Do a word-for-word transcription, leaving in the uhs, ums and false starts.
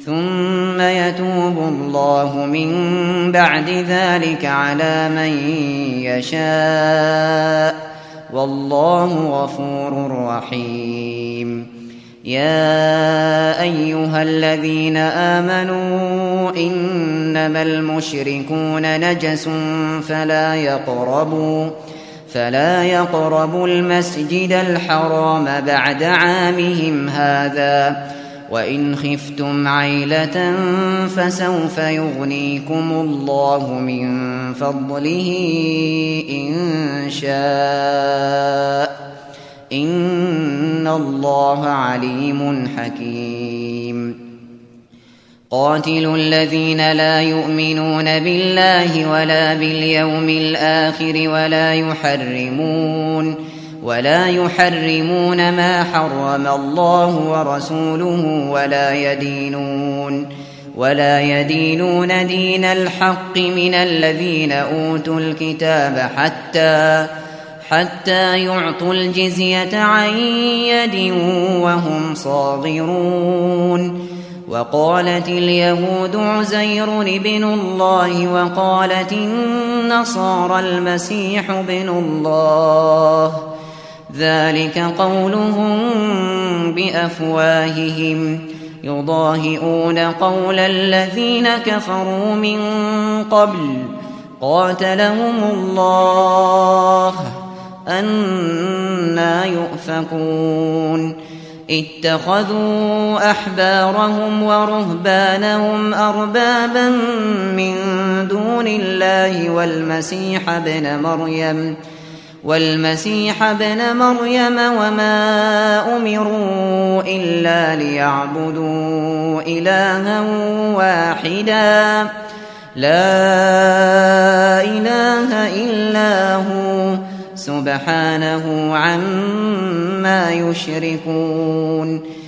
ثم يتوب الله من بعد ذلك على من يشاء والله غفور رحيم. يا أيها الذين آمنوا إنما المشركون نجس فلا يقربوا فلا يقربوا المسجد الحرام بعد عامهم هذا وإن خفتم عيلة فسوف يغنيكم الله من فضله إن شاء إن الله عليم حكيم. قاتلوا الذين لا يؤمنون بالله ولا باليوم الآخر ولا يحرمون ولا يحرمون ما حرم الله ورسوله ولا يدينون ولا يدينون دين الحق من الذين أوتوا الكتاب حتى حتى يعطوا الجزية عن يد وهم صاغرون. وقالت اليهود عزير ابن الله وقالت النصارى المسيح ابن الله ذلك قولهم بأفواههم يضاهئون قول الذين كفروا من قبل قاتلهم الله أنى يؤفكون. اتخذوا أحبارهم ورهبانهم أربابا من دون الله والمسيح ابن مريم والمسيح ابن مريم وما أمروا إلا ليعبدوا إلها واحدا لا إله إلا هو سبحانه عما يشركون.